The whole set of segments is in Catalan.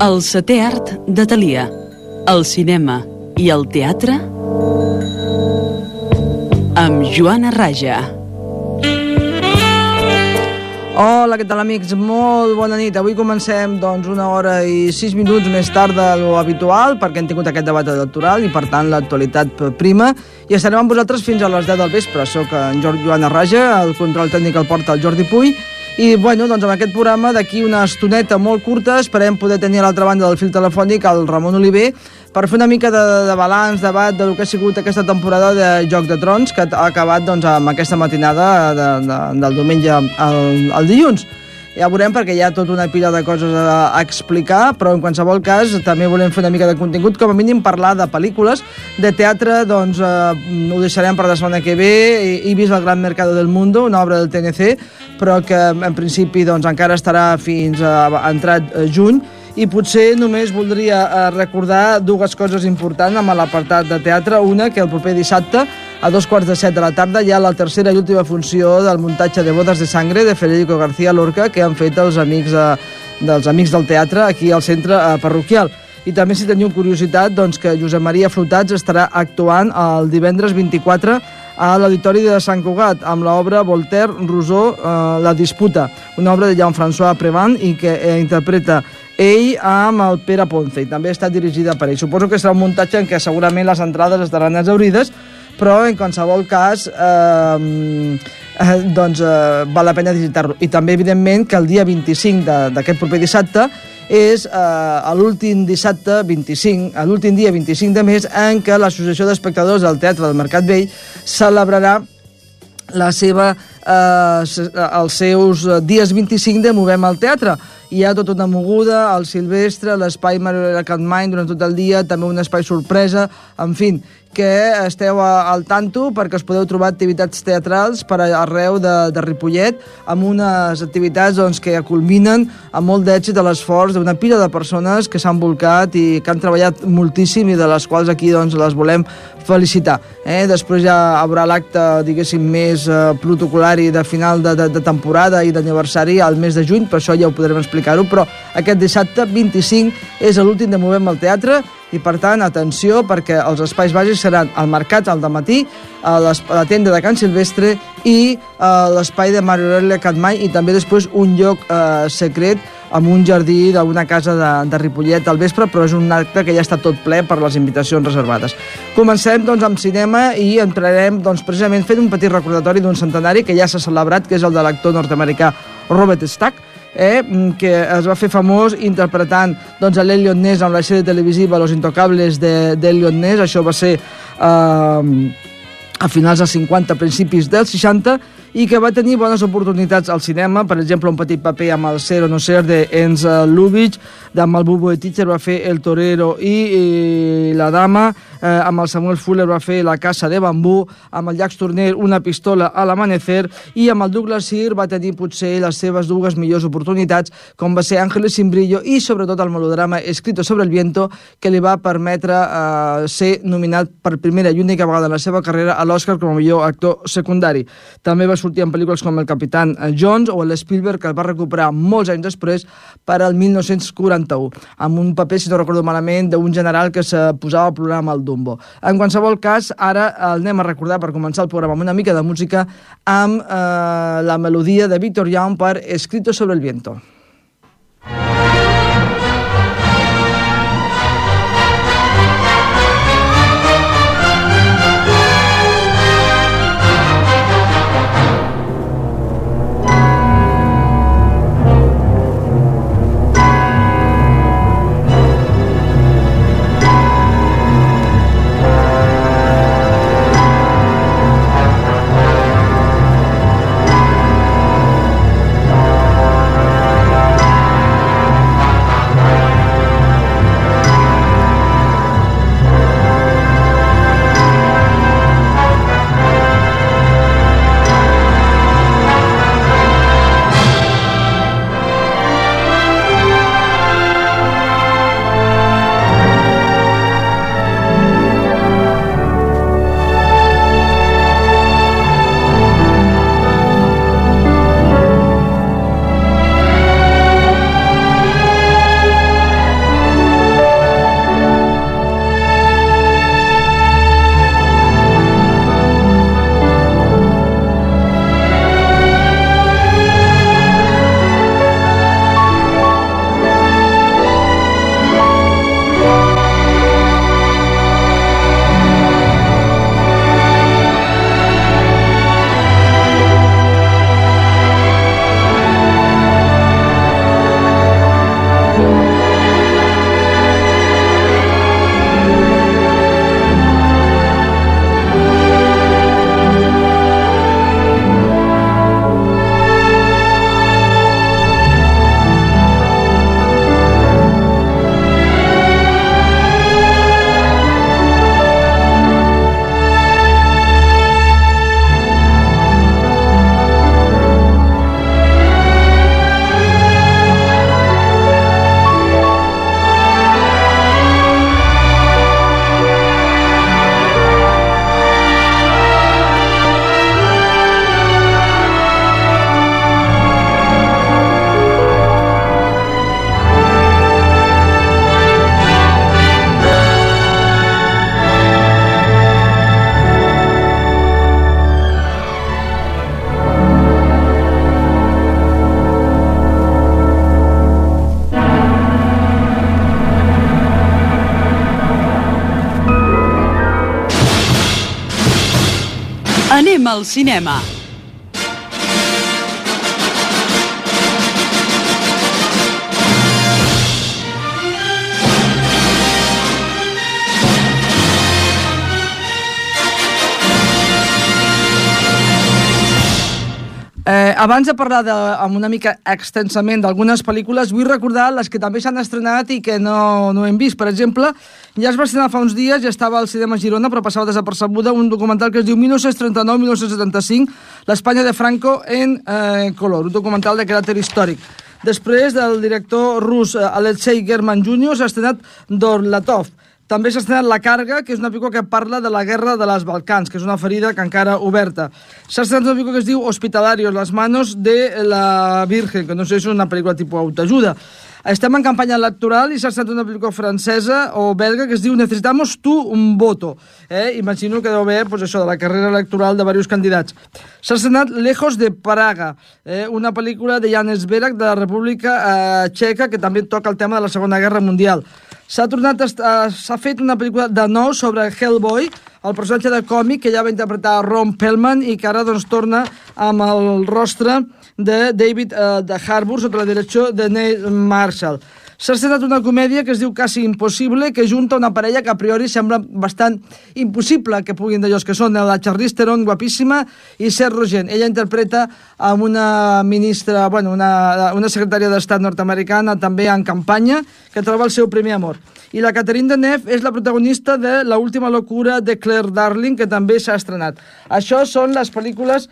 El setè art de Thalia, el cinema i el teatre amb Joana Raja. Hola, què tal, amics? Molt bona nit. Avui comencem, doncs, 1 hora i 6 minuts més tard de lo habitual, perquè hem tingut aquest debat electoral i, per tant, l'actualitat prima. I estarem amb vosaltres fins a les 10 del vespre. Soc en Joana Raja, el control tècnic el porta el Jordi Puy. I, bueno, doncs, amb aquest programa, d'aquí una estoneta molt curta, esperem poder tenir a l'altra banda del fil telefònic el Ramon Oliver per fer una mica de balanç, debat del que ha sigut aquesta temporada de Joc de Trons, que ha acabat, doncs, amb aquesta matinada del diumenge al dilluns. Ja veurem, perquè hi ha tota una pila de coses a explicar, però en qualsevol cas també volem fer una mica de contingut, com a mínim parlar de pel·lícules, de teatre, doncs ho deixarem per la setmana que ve. He vist El Gran Mercado del Mundo, una obra del TNC, però que en principi doncs, encara estarà fins a entrat juny, i potser només voldria recordar dues coses importants amb l'apartat de teatre. Una, que el proper dissabte, a 7:15 de la tarda, hi ha la tercera i última funció del muntatge de Bodas de Sangre de Federico García Lorca, que han fet els amics del teatre aquí al centre parroquial. I també, si teniu curiositat, doncs que Josep Maria Flotats estarà actuant el divendres 24 a l'Auditori de Sant Cugat amb l'obra Voltaire, Rousseau, La disputa, una obra de Jean-François Prevent i que interpreta ell amb el Pere Ponce, i també està dirigida per ell. Suposo que serà un muntatge en què segurament les entrades estaran exhaurides, però en qualsevol cas val la pena visitar-lo. I també, evidentment, que el dia 25 d'aquest proper dissabte és l'últim dissabte 25, l'últim dia 25 de mes, en què l'Associació d'Espectadors del Teatre del Mercat Vell celebrarà els seus dies 25 de Movem al Teatre. Hi ha tota una moguda, el Silvestre, l'espai Mariola Capmany durant tot el dia, també un espai sorpresa, en fi, que esteu al tanto perquè us podeu trobar activitats teatrals per arreu de Ripollet, amb unes activitats doncs, que culminen amb molt d'èxit a l'esforç d'una pila de persones que s'han volcat i que han treballat moltíssim i de les quals aquí doncs, les volem felicitar. Després ja hi haurà l'acte, diguéssim, més protocolari de final de temporada i d'aniversari al mes de juny, per això ja ho podrem explicar-ho, però aquest dissabte 25 és l'últim de Movem al Teatre. I, per tant, atenció, perquè els espais bàsics seran el mercat al dematí, la tenda de Can Silvestre i l'espai de Mariola Capmany, i també després un lloc secret amb un jardí d'una casa de Ripollet al vespre, però és un acte que ja està tot ple per les invitacions reservades. Comencem, doncs, amb cinema i entrarem, doncs, precisament fent un petit recordatori d'un centenari que ja s'ha celebrat, que és el de l'actor nord-americà Robert Stack, que es va fer famós interpretant doncs, a l'Elliot Ness amb la sèrie televisiva Los Intocables d'Elliot Ness. Això va ser a finals dels 50, principis dels 60, i que va tenir bones oportunitats al cinema, per exemple, un petit paper amb el Ser o no ser de Ernst Lubitsch, amb el Bubo de Teacher va fer El torero i la dama, amb el Samuel Fuller va fer La casa de bambú, amb el Jacques Tourneur Una pistola a l'amanecer, i amb el Douglas Sirk va tenir potser les seves dues millors oportunitats, com va ser Ángeles sin brillo i sobretot el melodrama Escrito sobre el viento, que li va permetre ser nominat per primera i única vegada en la seva carrera a l'Oscar com a millor actor secundari. També va sortir en pel·lícules com El Capitán Jones o l'Spielberg, que el va recuperar molts anys després per al 1941, amb un paper, si no recordo malament, d'un general que se posava a plorar amb el Dumbo. En qualsevol cas, ara el anem a recordar per començar el programa amb una mica de música amb la melodia de Victor Young per Escrito sobre el viento. Anem al cinema. Abans de parlar amb una mica extensament d'algunes pel·lícules, vull recordar les que també s'han estrenat i que no hem vist. Per exemple, ja es va estrenar fa uns dies, ja estava al cinema Girona, però passava desapercebuda, un documental que es diu 1939-1975, l'Espanya de Franco en color, un documental de caràcter històric. Després del director rus Alexei German Jr. s'ha estrenat Dorlatov. També s'ha estrenat La Càrrega, que és una pel·lícula que parla de la guerra de les Balcans, que és una ferida que encara oberta. S'ha estrenat una pel·lícula que es diu Hospitalarios, las manos de la Virgen, que no sé si és una pel·lícula tipus autoajuda. Estem en campanya electoral i s'ha estrenat una pel·lícula francesa o belga que es diu Necesitamos tu un voto. Imagino que deu haver això de la carrera electoral de diversos candidats. S'ha estrenat Lejos de Praga, una pel·lícula de Jan Sverák de la República Txeca que també toca el tema de la Segona Guerra Mundial. S'ha fet una pel·lícula de nou sobre Hellboy, el personatge de còmic que ja va interpretar Ron Perlman i que ara torna amb el rostre de David de Harbour sota la direcció de Neil Marshall. S'ha estrenat una comèdia que es diu Casi Impossible, que junta una parella que a priori sembla bastant impossible que puguin d'allòs, que són la Charlize Theron, guapíssima, i Seth Rogen. Ella interpreta amb una ministra, una secretària d'Estat nord-americana, també en campanya, que troba el seu primer amor. I la Catherine Deneuve és la protagonista de La última locura de Claire Darling, que també s'ha estrenat. Això són les pel·lícules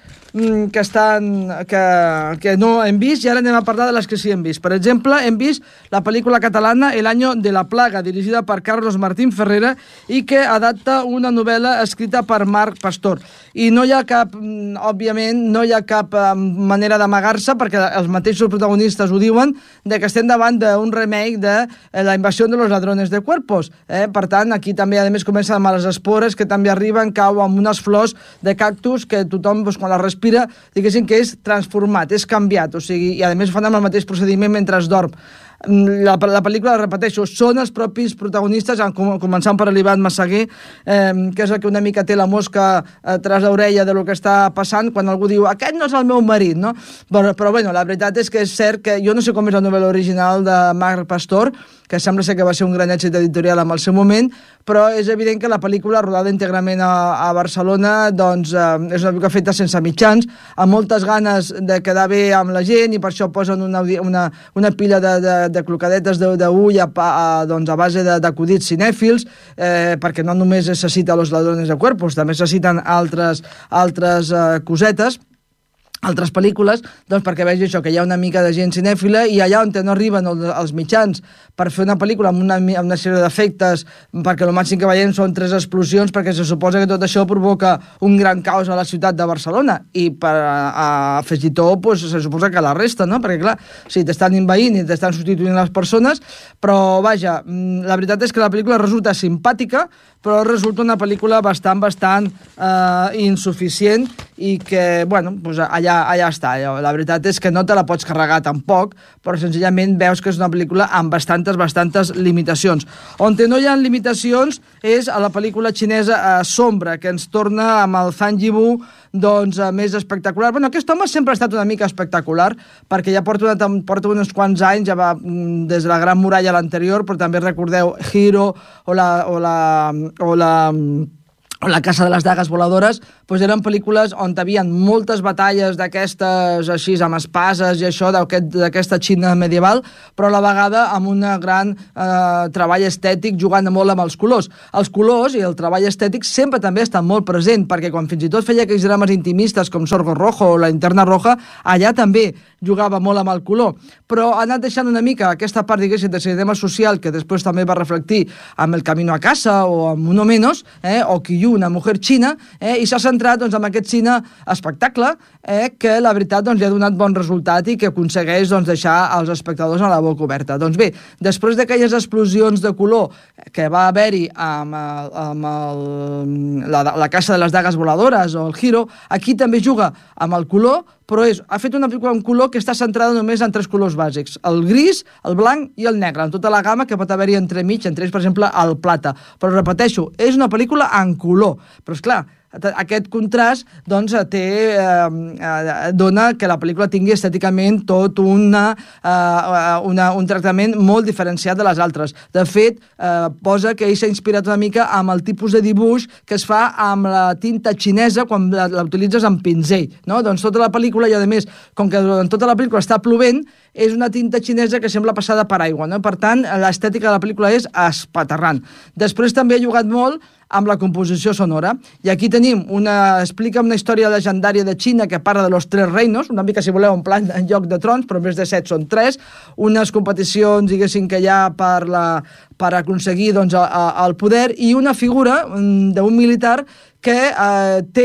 que no hem vist, i ara anem a parlar de les que sí hem vist. Per exemple, hem vist la pel·lícula catalana El año de la plaga, dirigida per Carlos Martín Ferrera i que adapta una novel·la escrita per Marc Pastor. I no hi ha cap, òbviament, manera d'amagar-se, perquè els mateixos protagonistes ho diuen, de que estem davant d'un remake de La invasión de los ladrones de cuerpos. Per tant, aquí també, a més, comencen amb les espores que també arriben, cau amb unes flors de cactus que tothom, quan les respira, diguéssim que és transformat, és canviat, o sigui, i a més fan amb el mateix procediment mentre es dorm. La pel·lícula, repeteixo, són els propis protagonistes, començant per l'Ivan Massaguer, que és el que una mica té la mosca tras l'orella de lo que està passant, quan algú diu, aquest no és el meu marit, no? Però bueno, la veritat és que és cert que jo no sé com és la novel·la original de Marc Pastor, que sembla ser que va ser un gran èxit editorial en el seu moment, però és evident que la pel·lícula, rodada íntegrament a Barcelona, doncs és una pel·lícula feta sense mitjans, amb moltes ganes de quedar bé amb la gent, i per això posen una pila de clocadetes d'ull a base d'acudits cinèfils, perquè no només se cita Los ladrones de cuerpos, també se citen altres cosetes, altres pel·lícules, doncs perquè vegi això, que hi ha una mica de gent cinèfila, i allà on no arriben els mitjans per fer una pel·lícula amb una sèrie d'efectes, perquè el màxim que veiem són 3 explosions, perquè se suposa que tot això provoca un gran caos a la ciutat de Barcelona, i per afegir-ho, doncs, se suposa que la resta, no? Perquè clar, sí, t'estan envaint i t'estan substituint les persones, però vaja, la veritat és que la pel·lícula resulta simpàtica, però resulta una pel·lícula bastant insuficient, i que, bueno, doncs allà està. La veritat és que no te la pots carregar tampoc, però senzillament veus que és una pel·lícula amb bastantes limitacions. On no hi ha limitacions és a la pel·lícula xinesa Sombra, que ens torna amb el Zhang Yimou doncs més espectacular. Bueno, aquest home sempre ha estat una mica espectacular, perquè ja porta uns quants anys, ja va des de la Gran Muralla a l'anterior, però també recordeu Hero o la Casa de les Dagues Voladores, doncs eren pel·lícules on hi havia moltes batalles d'aquestes així amb espases i això d'aquesta Xina medieval, però a la vegada amb un gran treball estètic, jugant molt amb els colors. Els colors i el treball estètic sempre també estan molt present, perquè quan fins i tot feia aquells drames intimistes com Sorgo Rojo o La Linterna Roja, allà també jugava molt amb el color, però ha anat deixant una mica aquesta part, diguéssim, de cinema social, que després també va reflectir amb El Camino a Casa o amb Uno Menos, o Qiyu, una mujer xina, i s'ha centrat doncs, en aquest cine espectacle, que la veritat doncs, li ha donat bon resultat i que aconsegueix doncs, deixar els espectadors a la boca oberta. Doncs bé, després d'aquelles explosions de color que va haver-hi amb la Casa de les Dagues Voladores o el Hero, aquí també juga amb el color, però ha fet una pel·lícula en color que està centrada només en 3 colors bàsics, el gris, el blanc i el negre, en tota la gamma que pot haver-hi entremig, entre ells, per exemple, el plata. Però repeteixo, és una pel·lícula en color. Però, esclar, aquest contrast doncs, dona que la pel·lícula tingui estèticament tot un tractament molt diferenciat de les altres. De fet, posa que ell s'ha inspirat una mica amb el tipus de dibuix que es fa amb la tinta xinesa quan la utilitzes amb pinzell, no? Doncs tota la pel·lícula, i a més, com que durant tota la pel·lícula està plovent, és una tinta xinesa que sembla passada per aigua, no? Per tant, l'estètica de la pel·lícula és espaterrant. Després també ha jugat molt amb la composició sonora. I aquí tenim explica una història legendària de Xina que parla de los tres reinos, una mica, si voleu, en plan en Joc de Trons, però en vez de 7 són 3, unes competicions, diguéssim, que hi ha per aconseguir doncs, el poder, i una figura d'un militar que té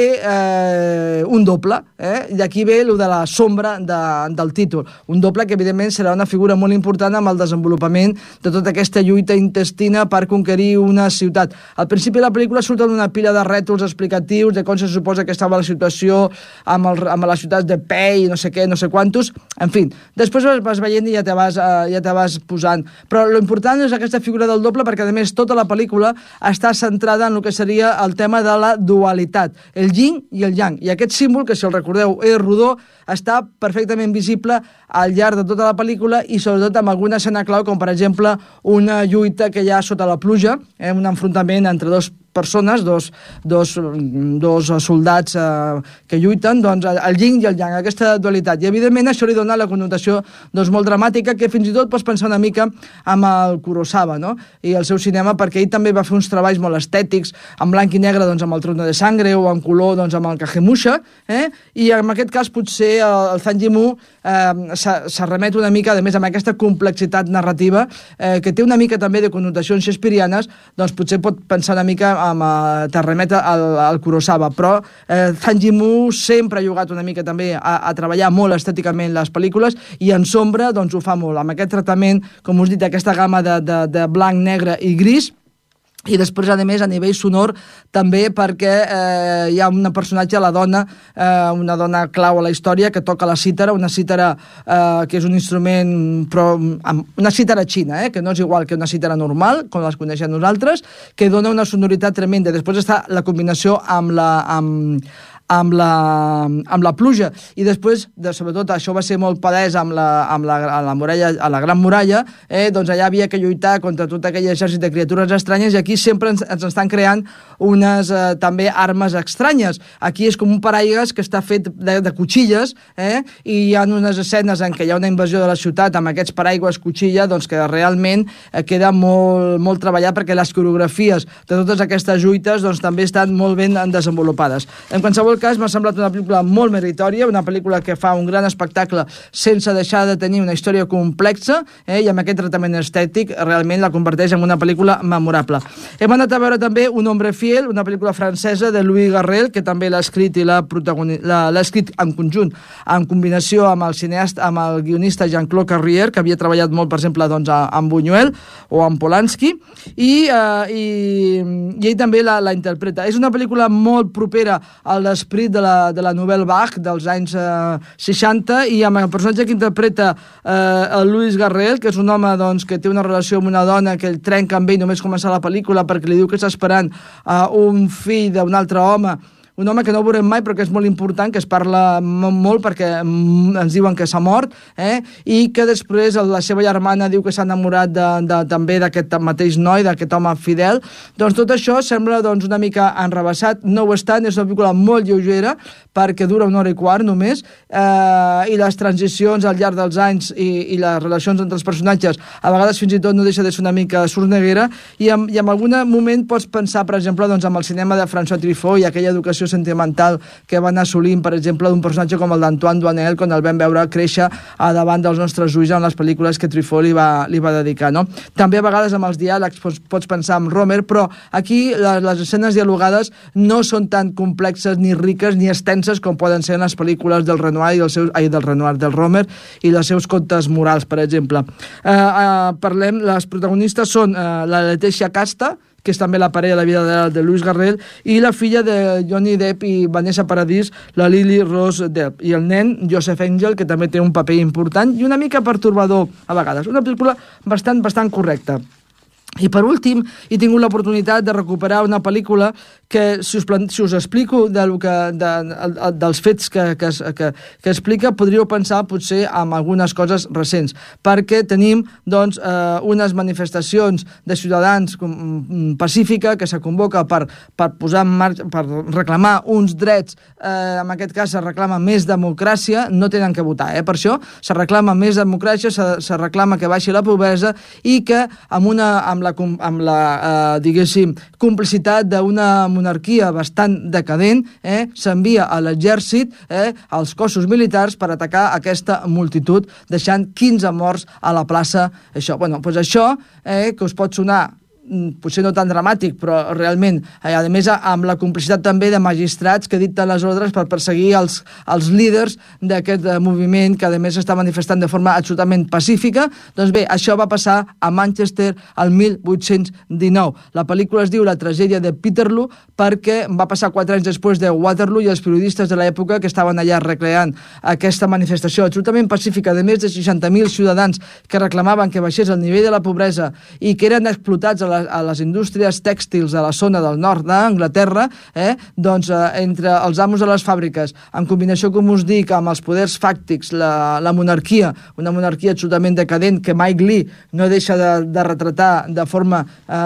un doble, i aquí ve el de la sombra del títol. Un doble que, evidentment, serà una figura molt important amb el desenvolupament de tota aquesta lluita intestina per conquerir una ciutat. Al principi de la pel·lícula surten una pila de rètols explicatius de com se suposa que estava la situació amb les ciutats de Pei, no sé què, no sé quantos, en fi. Després vas veient i ja te vas posant. Però l'important és aquesta figura del doble perquè, a més, tota la pel·lícula està centrada en el que seria el tema de la dualitat, el yin i el yang. I aquest símbol, que si el recordeu és rodó, està perfectament visible al llarg de tota la pel·lícula i sobretot amb alguna escena clau, com per exemple una lluita que hi ha sota la pluja, un enfrontament entre dos persones, dos soldats que lluiten, doncs el yin i el yang, aquesta dualitat. I evidentment això li dona la connotació doncs, molt dramàtica, que fins i tot pots pensar una mica amb el Kurosawa, no? I el seu cinema, perquè ell també va fer uns treballs molt estètics, en blanc i negre doncs, amb el Trono de Sangre, o en color doncs, amb el Kagemusha, i en aquest cas potser el Zhang Yimou s'arremet una mica, a més amb aquesta complexitat narrativa, que té una mica també de connotacions shakespearianes, doncs potser pot pensar una mica t'arremet al Kurosawa, però Zhang Yimou sempre ha jugat una mica també a treballar molt estèticament les pel·lícules, i en sombra doncs ho fa molt, amb aquest tractament, com us he dit, aquesta gamma de blanc, negre i gris. I després, a més, a nivell sonor, també perquè hi ha un personatge, la dona, una dona clau a la història, que toca la cítara, una cítara que és un instrument, però una cítara xina, que no és igual que una cítara normal, com les coneixem nosaltres, que dona una sonoritat tremenda. Després està la combinació amb la pluja, i després, sobretot, això va ser molt palès amb la muralla, a la Gran Muralla, doncs allà havia que lluitar contra tot aquell exèrcit de criatures estranyes, i aquí sempre ens estan creant unes també armes estranyes. Aquí és com un paraigues que està fet de cuchilles, i hi ha unes escenes en què hi ha una invasió de la ciutat amb aquests paraigues cuchilla, doncs que realment queda molt treballat, perquè les coreografies de totes aquestes lluites doncs també estan molt ben desenvolupades. En qualsevol cas, m'ha semblat una pel·lícula molt meritòria, una pel·lícula que fa un gran espectacle sense deixar de tenir una història complexa, i amb aquest tractament estètic realment la converteix en una pel·lícula memorable. Hem anat a veure també Un hombre fiel, una pel·lícula francesa de Louis Garrel, que també l'ha escrit i l'ha escrit en conjunt, en combinació amb el cineasta, amb el guionista Jean-Claude Carrière, que havia treballat molt, per exemple, doncs, amb Buñuel o amb Polanski, i ell també la interpreta. És una pel·lícula molt propera a l'esperit de la Nouvelle Vague dels anys 60, i amb el personatge que interpreta el Louis Garrel, que és un home doncs, que té una relació amb una dona que ell trenca amb ell només començar la pel·lícula perquè li diu que està esperant un fill d'un altre home, un home que no veurem mai però que és molt important, que es parla molt perquè ens diuen que s'ha mort, i que després la seva germana diu que s'ha enamorat també d'aquest mateix noi, d'aquest home fidel. Doncs tot això sembla doncs, una mica enrevessat, no ho estan, és una pel·lícula molt lleugera perquè dura 1 hora i quart només, i les transicions al llarg dels anys i les relacions entre els personatges a vegades fins i tot no deixa de ser una mica sorneguera, i en algun moment pots pensar, per exemple, doncs, amb el cinema de François Truffaut i aquella educació sentimental que van assolint, per exemple, d'un personatge com el d'Antoine Doinel, quan el vam veure créixer davant dels nostres ulls en les pel·lícules que Truffaut li va dedicar, no? També a vegades amb els diàlegs pots pensar en Romer, però aquí les escenes dialogades no són tan complexes, ni riques, ni extenses com poden ser en les pel·lícules del Renoir del Romer i els seus contes morals, per exemple. Les protagonistes són la Letècia Casta, que és també la parella de la vida de Louis Garrel, i la filla de Johnny Depp i Vanessa Paradis, la Lily Rose Depp, i el nen Joseph Angel, que també té un paper important i una mica pertorbador a vegades. Una pel·lícula bastant correcta. I per últim, he tingut l'oportunitat de recuperar una pel·lícula que, si us explico dels fets que explica, podríeu pensar potser en algunes coses recents, perquè tenim doncs, unes manifestacions de ciutadans pacífica que se convoca per posar en marxa, per reclamar uns drets, en aquest cas se reclama més democràcia, no tenen que votar, per això se reclama més democràcia, se reclama que baixi la pobresa i que amb la diguéssim, complicitat d'una monarquia bastant decadent, s'envia a l'exèrcit, als cossos militars per atacar aquesta multitud, deixant 15 morts a la plaça. Això, que us pot sonar potser no tan dramàtic, però realment, a més, amb la complicitat també de magistrats que dicten les ordres per perseguir els líders d'aquest moviment que, a més, està manifestant de forma absolutament pacífica. Doncs bé, això va passar a Manchester el 1819. La pel·lícula es diu La tragèdia de Peterloo perquè va passar 4 anys després de Waterloo i els periodistes de l'època que estaven allà recreant aquesta manifestació absolutament pacífica de més de 60.000 ciutadans que reclamaven que baixés el nivell de la pobresa i que eren explotats a les indústries tèxtils a la zona del nord d'Anglaterra, doncs entre els amos de les fàbriques, en combinació, com us dic, amb els poders fàctics, la monarquia, una monarquia absolutament decadent que Mike Leigh no deixa de retratar de forma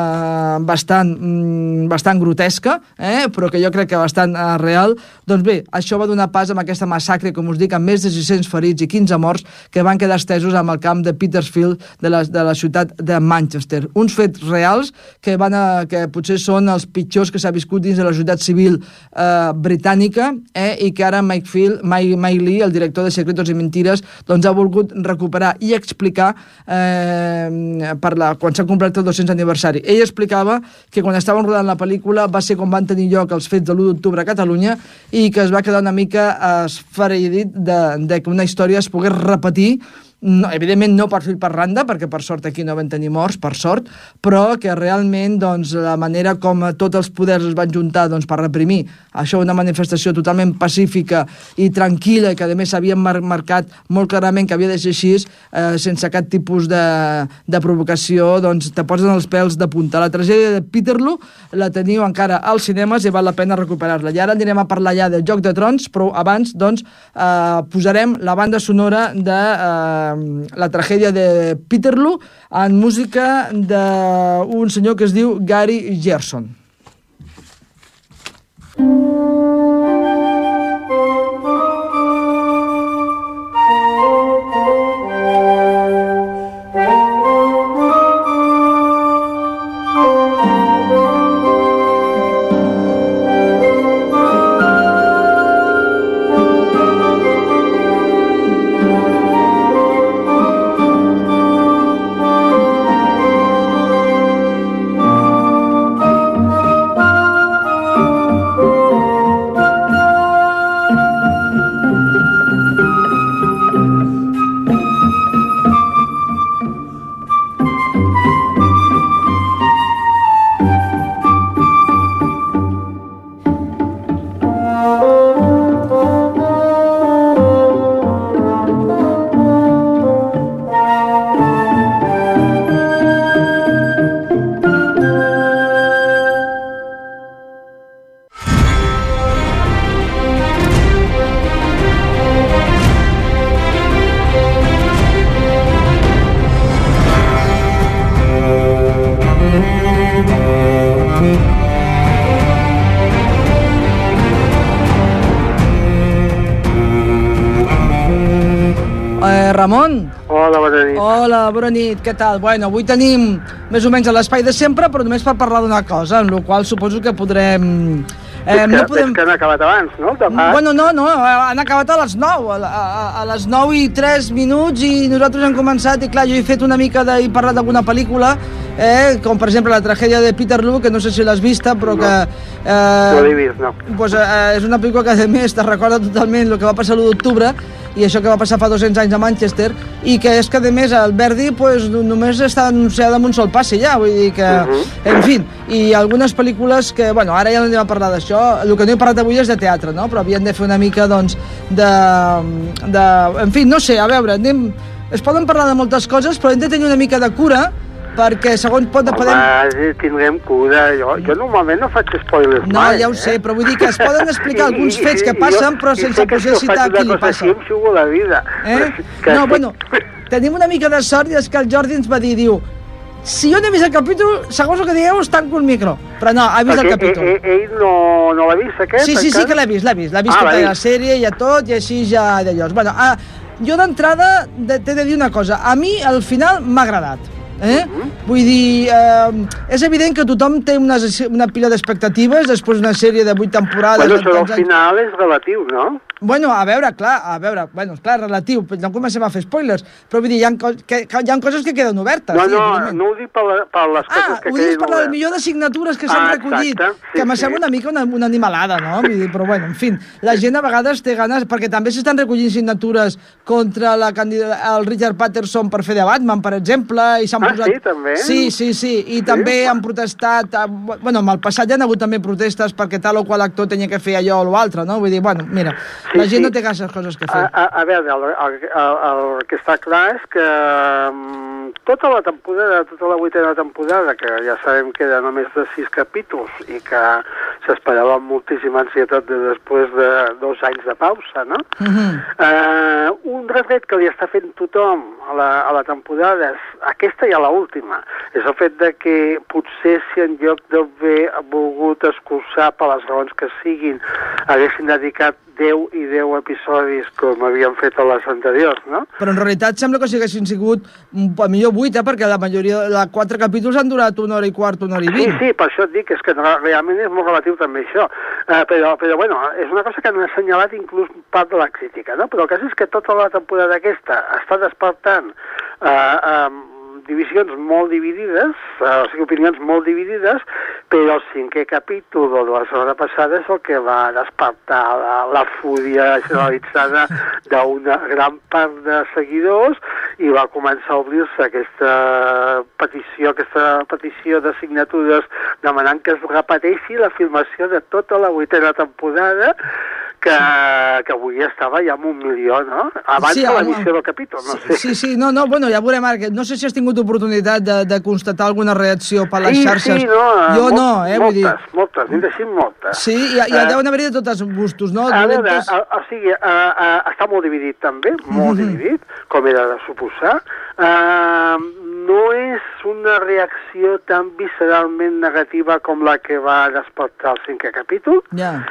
bastant grotesca, però que jo crec que bastant real. Doncs bé, això va donar pas a aquesta massacre, com us dic, amb més de 600 ferits i 15 morts que van quedar estesos amb el camp de Petersfield de la ciutat de Manchester. Uns fets reals que potser són els pitjors que s'ha viscut dins de la societat civil britànica, i que ara Mike Leigh, el director de Secretos i Mentires, doncs ha volgut recuperar i explicar quan s'ha complert el 200 aniversari. Ell explicava que quan estaven rodant la pel·lícula va ser quan van tenir lloc els fets de l'1 d'octubre a Catalunya i que es va quedar una mica esfereïdit de que una història es pogués repetir. No, evidentment no per fil per randa, perquè per sort aquí no vam tenir morts, per sort, però que realment doncs, la manera com tots els poders es van juntar doncs, per reprimir això, una manifestació totalment pacífica i tranquil·la, que a més s'havien marcat molt clarament que havia de ser així, sense cap tipus de provocació, doncs te posen els pèls de punta. La tragèdia de Peterloo la teniu encara als cinemes i val la pena recuperar-la. I ara anirem a parlar ja de Joc de Trons, però abans doncs, posarem la banda sonora de la tragèdia de Peterloo en música d'un senyor que es diu Gary Gerson. Ramon. Hola, bona nit. Hola, bona nit, què tal? Bueno, avui tenim més o menys l'espai de sempre, però només per parlar d'una cosa, en la qual suposo que podrem... És que han acabat abans, no? Bueno, no, han acabat a les 9, a les 9 i 3 minuts, i nosaltres hem començat, i clar, jo he fet una mica he parlat d'alguna pel·lícula, com per exemple la tragèdia de Peterloo, que no sé si l'has vista, però que... No l'he vist, no. Pues, és una pel·lícula que, a més, te recorda totalment el que va passar l'1 d'octubre, i això que va passar fa 200 anys a Manchester, i que és que, a més, el Verdi pues, només està anunciada amb un sol passi ja, vull dir que... En fi, i algunes pel·lícules que, bueno, ara ja no anem a parlar d'això, el que no he parlat avui és de teatre, no? Però havien de fer una mica, doncs, en fi, no sé, a veure, es poden parlar de moltes coses, però hem de tenir una mica de cura perquè segons podem... Home, tindrem cura. Jo normalment no faig spoilers mai. No, ja ho sé, però vull dir que es poden explicar alguns fets que passen, però sense poder citar qui li passa. I sé que si ho faig una cosa així em xugo la vida. No, bueno, tenim una mica de sort i és que el Jordi ens va dir, diu, si jo no he vist el capítol, segons el que digueu, us tanco el micro. Però no, ha vist el capítol. Ell no l'ha vist, aquest? Sí que l'ha vist. L'ha vist tota la sèrie i tot, i així ja d'allò. Bueno, jo d'entrada t'he de dir una cosa. A mi, al final, m'ha agradat. Vull dir, és evident que tothom té una pila d'expectatives després d'una sèrie de 8 temporades... Bueno, això al final és relatiu, no? Bueno, a veure, clar, relatiu, no comencem a fer spoilers, però vull dir, hi ha coses que queden obertes. No ho dic per les coses que queden obertes. Ho dius per la millor de signatures que s'han recollit, que me sembla una mica una animalada, no? Vull dir, però bueno, en fi, la gent a vegades té ganes, perquè també s'estan recollint signatures contra el Richard Patterson per fer de Batman, per exemple, i s'han posat... sí, també? Sí, i també han protestat, bueno, en el passat ja han hagut també protestes perquè tal o qual actor tenia que fer allò o l'altre, no? Vull dir, bueno, mira... La gent no té gaire coses que fer. A veure, el que està clar és que tota la 8ª temporada, que ja sabem que era només de 6 capítols i que s'esperava amb moltíssima ansietat després de 2 anys de pausa, no? Un retret que li està fent tothom a la temporada, aquesta ja l'última, és el fet de que potser si en lloc d'haver volgut escurçar per les raons que siguin, haguessin dedicat 10 i 10 episodis com havien fet a les anteriors, no? Però en realitat sembla que si haguessin sigut millor 8, perquè la majoria de 4 capítols han durat 1 hora i quart, 1 hora i 20. Sí, per això et dic, és que realment és molt relatiu també això. Però bueno, és una cosa que han assenyalat inclús part de la crítica, no? Però el cas és que tota la temporada aquesta està despertant divisions molt dividides, o sigui, opinions molt dividides, però el 5è capítol de la setmana passada és el que va despertar la fúria generalitzada d'una gran part de seguidors i va començar a obrir-se aquesta petició de signatures demanant que es repeteixi la filmació de tota la 8ª temporada que avui estava ja amb 1 milió, no? Abans de l'edició del capítol, no sé. Sí, no, bueno, ja veurem ara, no sé si has tingut oportunitat de constatar alguna reacció per les xarxes. Sí, no, jo no, vull dir... Moltes, n'hi deixin moltes. Sí, ja deuen haver de tots els gustos, no? A veure, o sigui, està molt dividit també, molt dividit, com era de suposar. No és una reacció tan visceralment negativa com la que va despertar el 5è capítol.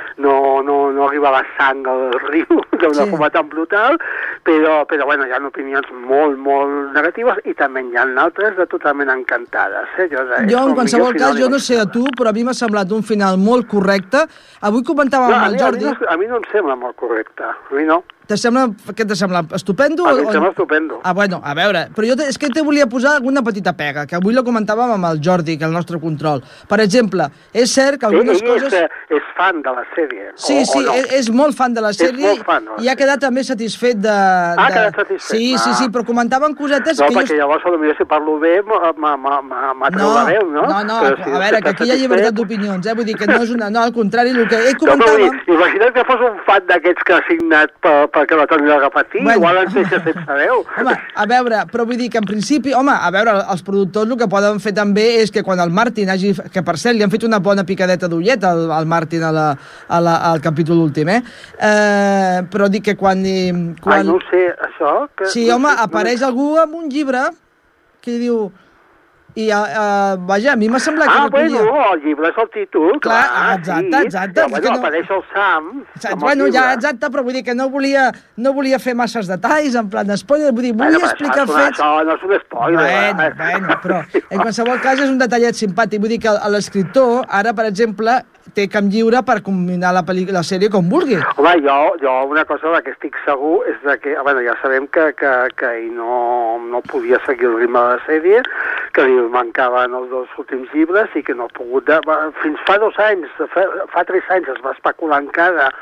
No arriba la sang al riu d'una forma tan brutal, però bueno, hi ha opinions molt, molt negatives i també hi ha altres de totalment encantades. Jo, en qualsevol cas, jo no sé a tu, però a mi m'ha semblat un final molt correcte. Avui comentàvem amb el Jordi... A mi no em sembla molt correcte, a mi no. Què te sembla? Estupendo? A mi em sembla estupendo. Bueno, a veure, però és que te volia posar alguna petita pega, que avui la comentàvem amb el Jordi, que és el nostre control. Per exemple, és cert que algunes coses... Ell és fan de la sèrie, sí, és molt fan de la sèrie i ha quedat també satisfet de... Ha quedat satisfet. Sí, però comentaven cosetes... No, perquè llavors, potser si parlo bé, m'atreu la veu, no? No, a veure, que aquí hi ha llibertat d'opinions, vull dir que no és una... No, al contrari, el que ell comentava... Imagina't que fos un fan d'aquests que ha signat perquè la torni a repetir, igual ens deixa sense veu. Home, a veure, però vull dir que en principi, els productors el que poden fer també és que quan el Martin que per cert li han fet una bona picadeta d'ullet al Martin al capítol últim, però dic que quan... no ho sé, això... Sí, apareix algú amb un llibre que diu... I, vaja, a mi m'ha semblat que bueno, el llibre és el títol, clar, exacte. Però, bueno, apareix el Sam... Bueno, ja, exacte, però vull dir que no volia fer masses detalls, en plan d'espoiler, vull dir, volia explicar fets... Això no és un spoiler. Bueno, però en qualsevol cas és un detallet simpàtic, vull dir que l'escriptor, ara, per exemple, té camp lliure per combinar la sèrie com vulgui. Home, jo una cosa de que estic segur és que, bueno, ja sabem que ell no podia seguir el ritme de la sèrie, que li mancaven els 2 últims llibres i que no ha pogut... Fins fa 2 anys, fa 3 anys es va especular encara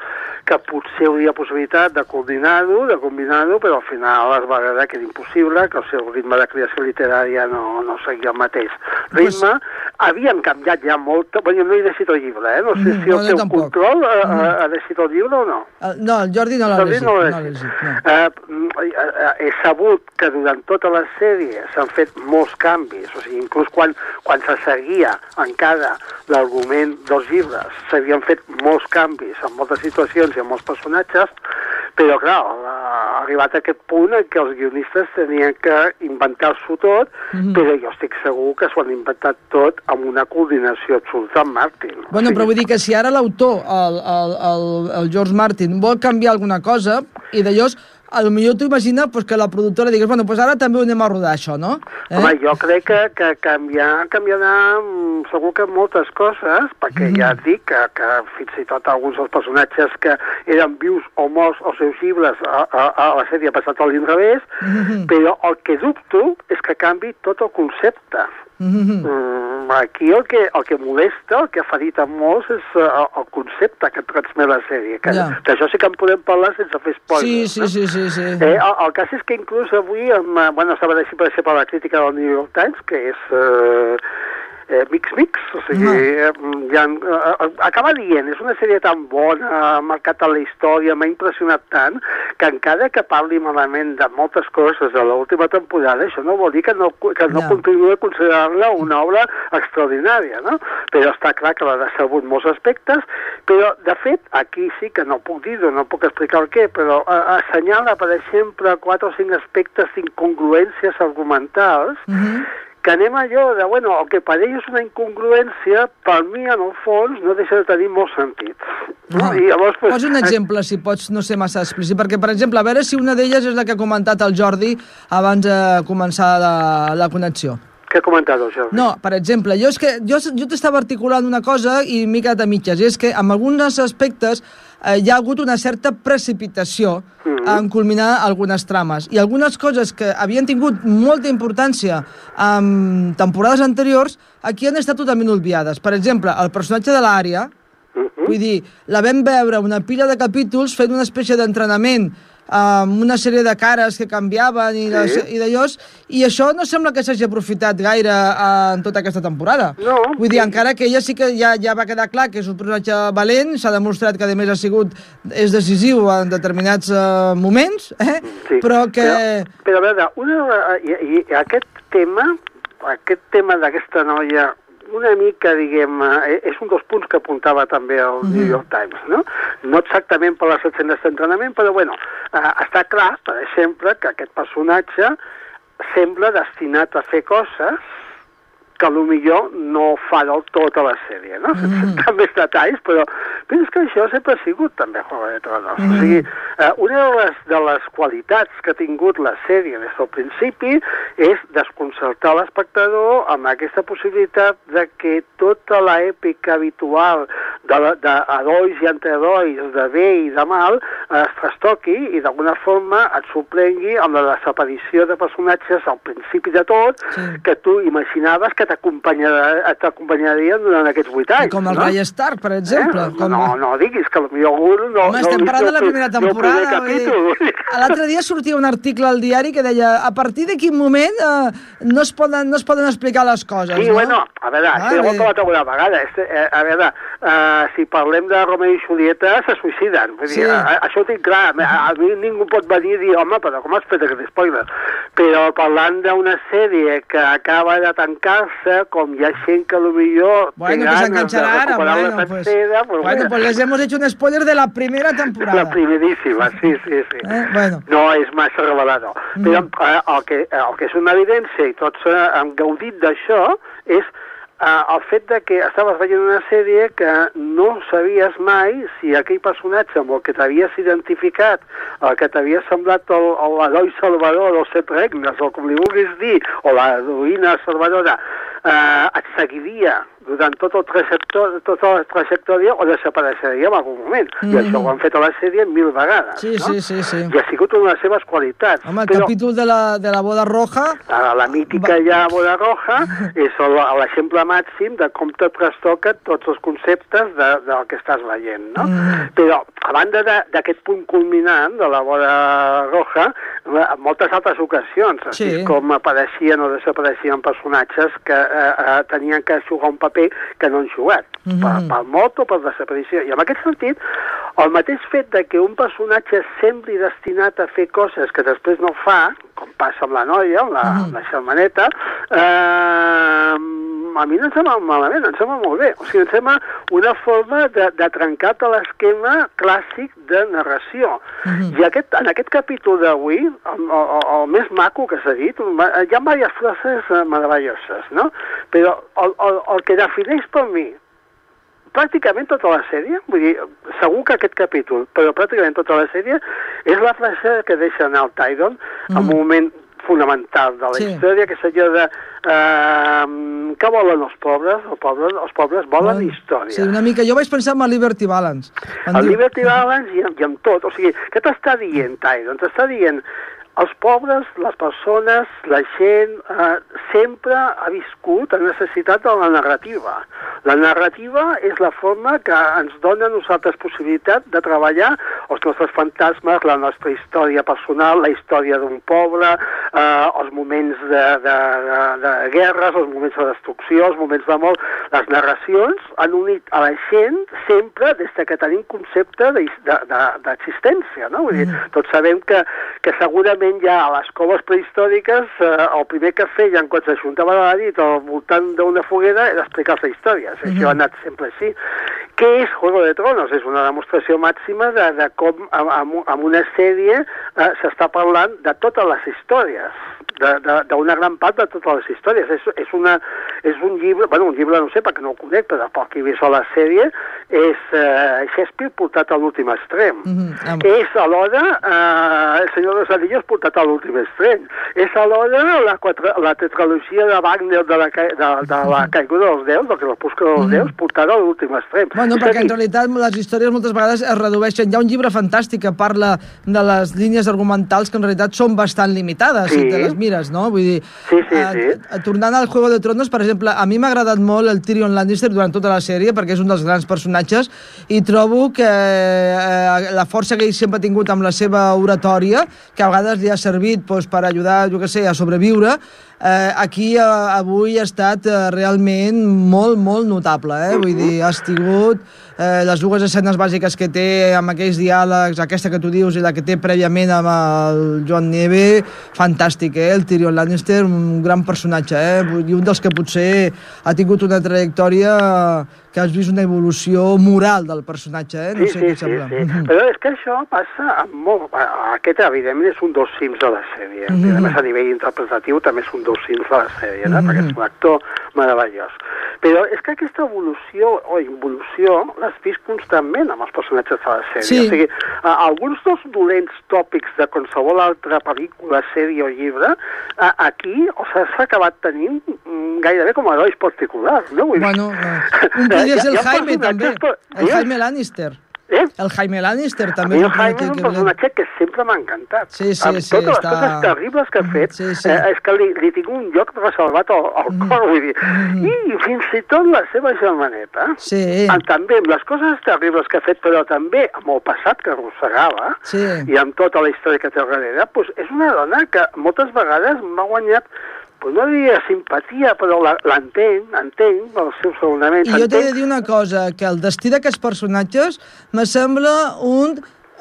que potser hi hauria possibilitat de combinar-ho, però al final es va veure que era impossible, que el seu ritme de creació literària no seguia el mateix ritme. Havien canviat ja molt... Bueno, no he llegit el llibre, no sé si el teu control ha llegit el llibre o no. No, el Jordi no l'ha llegit. He sabut que durant tota la sèrie s'han fet molts canvis, o sigui, inclús quan se seguia encara l'argument dels llibres, s'havien fet molts canvis en moltes situacions i en molts personatges, però, clar, ha arribat a aquest punt en què els guionistes tenien que inventar-s'ho tot, però jo estic segur que s'ho han inventat tot amb una coordinació absoluta amb Martin. Bueno, però vull dir que si ara l'autor, el George Martin, vol canviar alguna cosa, i d'allò potser t'ho imagina que la productora digués, bueno, doncs ara també ho anem a rodar, això, no? Home, jo crec que canviarà segur que moltes coses, perquè ja et dic que fins i tot alguns dels personatges que eren vius o morts als seus llibres a la sèrie ha passat a l'inrevés, però el que dubto és que canvi tot el concepte. Aquí el que molesta, el que ha ferit a molts és el concepte que transmet la sèrie, que d'això sí que en podem parlar sense fer spoilers. Sí. El cas és que inclús avui estava llegint per exemple la crítica del New York Times, que és mix, o sigui, acaba dient, és una sèrie tan bona, ha marcat la història, m'ha impressionat tant, que encara que parli malament de moltes coses de l'última temporada, això no vol dir que no continuï considerant-la una obra extraordinària, no? Però està clar que l'ha decebut molts aspectes, però, de fet, aquí sí que no puc dir-ho, no puc explicar el què, però assenyala, per exemple, 4 o 5 aspectes d'incongruències argumentals, que anem allò de, bueno, el que per ell és una incongruència, per mi, en el fons, no deixa de tenir molt sentit. I llavors, posa un exemple, si pots no ser massa explícit, perquè, per exemple, a veure si una d'elles és la que ha comentat el Jordi abans de començar la connexió. Què ha comentat el Jordi? No, per exemple, jo t'estava articulant una cosa i m'he quedat a mitges, i és que en alguns aspectes hi ha hagut una certa precipitació en culminar algunes trames. I algunes coses que havien tingut molta importància en temporades anteriors, aquí han estat totalment olvidades. Per exemple, el personatge de l'Ària, vull dir, la vam veure una pila de capítols fent una espècie d'entrenament amb una sèrie de cares que canviaven i d'allò, i això no sembla que s'hagi aprofitat gaire en tota aquesta temporada. No. Vull dir, encara que ella sí que ja va quedar clar que és un personatge valent, s'ha demostrat que a més és decisiu en determinats moments, però que... Però a veure, aquest tema d'aquesta noia, una mica, diguem, és un dels punts que apuntava també el New York Times, no? No exactament per les escenes d'entrenament, però, bueno, està clar, per exemple, que aquest personatge sembla destinat a fer coses que potser no fa del tot a la sèrie, no? Sense entrar més detalls, però és que això sempre ha sigut també Juego de Tronos. O sigui, una de les qualitats que ha tingut la sèrie des del principi és desconcertar l'espectador amb aquesta possibilitat de que tota l'èpica habitual d'herois i antiherois, de bé i de mal, es trastoqui i d'alguna forma et sorprengui amb la desaparició de personatges al principi de tot que tu imaginaves que t'acompanyarien durant aquests 8 anys. Com el Rey Stark, per exemple. No diguis que potser algú no... Home, estem parlant de la primera temporada. L'altre dia sortia un article al diari que deia a partir de quin moment no es poden explicar les coses, sí, no? Bueno, a veure, això ho he parlat alguna vegada. A veure, si parlem de Romeo i Julieta, se suïciden. Vull dir, això ho tinc clar. A mi ningú pot venir i dir, home, però com has fet aquest spoiler? Però parlant d'una sèrie que acaba de tancar-se, com hi ha gent que potser té ganes de recuperar la sencera... Bueno, pues les hemos hecho un spoiler de la primera temporada. La primeríssima, sí. Bueno. No és massa revelador. Però el que és una evidència, i tots han gaudit d'això, és el fet de que estaves veient una sèrie que no sabies mai si aquell personatge amb el que t'havies identificat, el que t'havia semblat l'heroi salvador dels 7 regnes, o com li vulguis dir, o l'heroïna salvadora, et seguiria durant tota la trajectòria o desapareixeria en algun moment. I això ho han fet a la sèrie 1000 vegades. Sí. I ha sigut una de les seves qualitats. Home, el capítol de la boda roja... La mítica ja boda roja és l'exemple màxim de com te trastoca tots els conceptes del que estàs veient, no? Però, a banda d'aquest punt culminant de la boda roja, en moltes altres ocasions, com apareixien o desapareixien personatges que tenien que jugar un paper que no han jugat, pel mot o per desaparició. I en aquest sentit, el mateix fet de que un personatge sembli destinat a fer coses que després no fa, com passa amb la noia, amb la xermaneta, a mi no em sembla malament, em sembla molt bé. O sigui, em sembla una forma de trencar l'esquema clàssic de narració. I en aquest capítol d'avui, el més maco que s'ha dit, hi ha diverses frases meravelloses, no? Però el que defineix per mi pràcticament tota la sèrie, vull dir, segur que aquest capítol, però pràcticament tota la sèrie, és la frase que deixa anar el Tyrone en un moment fonamental de la història, que és allò de què volen els pobres? Els pobres volen història. Sí, una mica. Jo vaig pensar en el Liberty Balance. El Liberty Balance i amb tot. O sigui, què t'està dient, Tyrone? T'està dient els pobres, les persones, la gent, sempre ha viscut, ha necessitat de la narrativa. La narrativa és la forma que ens dona a nosaltres possibilitat de treballar els nostres fantasmes, la nostra història personal, la història d'un poble, els moments de guerres, els moments de destrucció, els moments de mort. Les narracions han unit a la gent sempre des que tenim concepte d'existència, no? Vull dir, tots sabem que segurament ja a les coves prehistòriques el primer que feien quan s'ajuntava la nit al voltant d'una foguera era explicar-se històries. Això ha anat sempre així. Què és Juego de Tronos? És una demostració màxima de com en una sèrie s'està parlant de totes les històries, d'una gran part de totes les històries. És un llibre, un llibre no sé perquè no ho conec, però pel que he vist a la sèrie, és Shakespeare portat a l'últim extrem. És alhora El Senyor dels Anillos portat a l'últim extrem. És alhora la tetralogia de Wagner de la caiguda dels déus, del crepuscle dels déus, portada a l'últim extrem. Bueno, perquè en realitat les històries moltes vegades es redueixen. Hi ha un llibre fantàstic que parla de les línies argumentals que en realitat són bastant limitades, si te les mires, no? Vull dir, tornant al Juego de Tronos, per exemple, a mi m'ha agradat molt el Tyrion Lannister durant tota la sèrie, perquè és un dels grans personatges, i trobo que la força que ell sempre ha tingut amb la seva oratòria, que a vegades li ha servit per ajudar, jo què sé, a sobreviure, aquí avui ha estat realment molt, molt notable, vull dir, has tingut les dues escenes bàsiques que té amb aquells diàlegs, aquesta que tu dius i la que té prèviament amb el Jon Nieve, fantàstic, el Tyrion Lannister, un gran personatge, i un dels que potser ha tingut una trajectòria que has vist una evolució moral del personatge, no sé què sembla. Però és que això passa amb molt... Aquest, evidentment, és un dels cims de la sèrie. A més, a nivell interpretatiu també és un dels cims de la sèrie, perquè és un actor meravellós. Però és que aquesta evolució o involució l'has vist constantment amb els personatges de la sèrie. O sigui, alguns dels dolents tòpics de qualsevol altra pel·lícula, sèrie o llibre, aquí s'ha acabat tenint gairebé com a herois particulars, no? Bueno, un podria ser el Jaime, també. El Jaime Lannister. El Jaime Lannister també. El Jaime és un personatge que sempre m'ha encantat. Amb totes les coses terribles que ha fet, és que li tinc un lloc reservat al cor, vull dir. I fins i tot la seva germaneta, també amb les coses terribles que ha fet, però també amb el passat que arrossegava, i amb tota la història que té al darrere, és una dona que moltes vegades m'ha guanyat, no diria simpatia, però l'entenc els seus raonaments. I jo t'he de dir una cosa, que el destí d'aquests personatges me sembla un...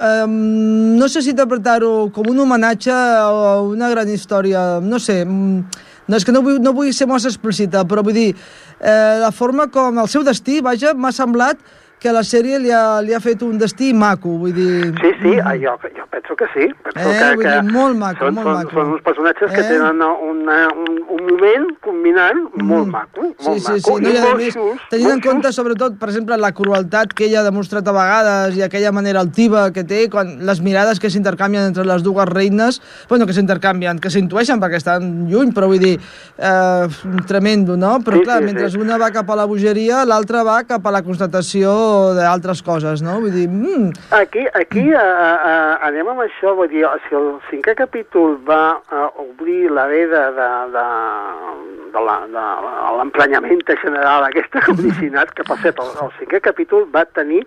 no sé si interpretar-ho com un homenatge o una gran història, no sé, és que no vull ser massa explícita, però vull dir, la forma com el seu destí, vaja, m'ha semblat que la sèrie li ha fet un destí maco, vull dir... Sí, jo penso que sí. Vull dir, molt maco, molt maco. Són uns personatges que tenen un moment combinant molt maco, molt maco. Sí, no, i a més, tenint en compte, sobretot, per exemple, la crueltat que ella ha demostrat a vegades i aquella manera altiva que té, quan les mirades que s'intercanvien entre les dues reines, bueno, que s'intercanvien, que s'intueixen perquè estan lluny, però vull dir, tremendo, no? Però clar, mentre una va cap a la bogeria, l'altra va cap a la constatació d'altres coses, no? Vull dir... Aquí anem amb això, vull dir, si el 5è capítol va obrir la veda de l'emprenyament general, aquesta complicidad, que per cert, el 5è capítol va tenir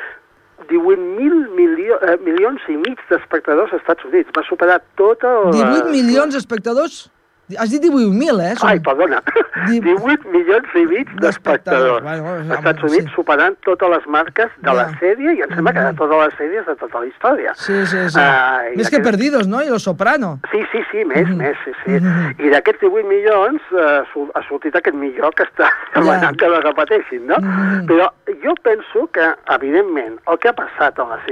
18.000 milions i mig d'espectadors als Estats Units. Va superar tota la... 18 milions d'espectadors? Has dit 18.000, eh? Ai, perdona. 18 milions i mig d'espectadors. Als Estats Units superant totes les marques de la sèrie i em sembla que de totes les sèries de tota la història. Sí. Més que Perdidos, no? I Los Soprano. Sí, més, sí. I d'aquests 18 milions ha sortit aquest millor que està demanant que la repeteixin, no? Però jo penso que, evidentment, el que ha passat en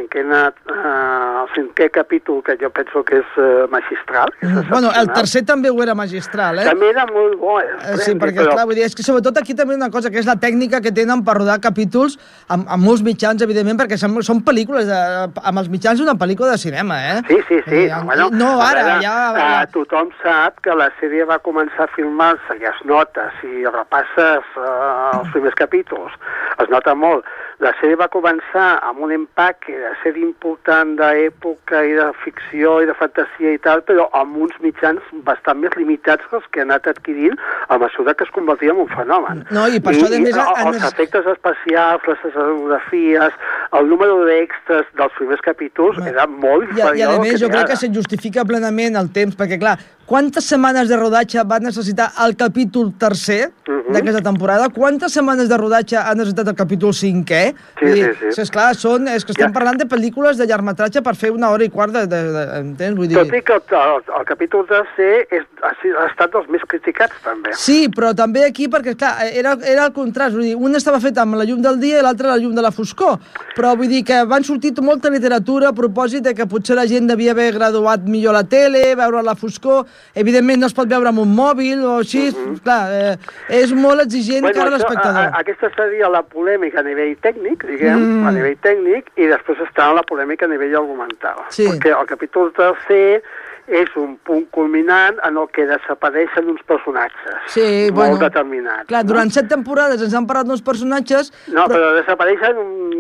el 5è capítol, que jo penso que és magistral... Bueno, el tercer també ho era magistral, eh? També era molt bo. Sí, perquè, clar, vull dir, és que sobretot aquí també una cosa, que és la tècnica que tenen per rodar capítols amb molts mitjans, evidentment, perquè són pel·lícules, amb els mitjans d'una pel·lícula de cinema, eh? Sí. No, ara, tothom sap que la sèrie va començar a filmar-se, i es nota, si repasses els primers capítols, es nota molt. La sèrie va començar amb un empaque de sèrie important d'època i de ficció i de fantasia i tal, però amb uns mitjans bastant més limitats que els que ha anat adquirint a mesura que es convertia en un fenomen. No, i per això, a més... Els efectes especials, les escenografies, el número d'extras dels primers capítols era molt inferior. I a més, jo crec que se justifica plenament el temps, perquè, clar, quantes setmanes de rodatge va necessitar el capítol tercer d'aquesta temporada? Quantes setmanes de rodatge ha necessitat el capítol 5è? Sí. Esclar, és que estem parlant de pel·lícules de llargmetratge per fer 1 hora i quart entens? Vull dir... Tot i que el capítol tercer ha estat dels més criticats, també. Sí, però també aquí, perquè, clar, era el contrast. Vull dir, un estava fet amb la llum del dia i l'altre la llum de la foscor. Però vull dir que van sortir molta literatura a propòsit de que potser la gent devia haver graduat millor la tele, veure la foscor. Evidentment no es pot veure amb un mòbil o així. Clar, és molt exigent cara a l'espectador. Aquesta seria la polèmica a nivell tècnic, diguem, a nivell tècnic, i després està la polèmica a nivell argumental. Sí. Perquè el capítol tercer és un punt culminant en el que desapareixen uns personatges molt determinats. Clar, durant 7 temporades ens han parlat d'uns personatges... No, però desapareixen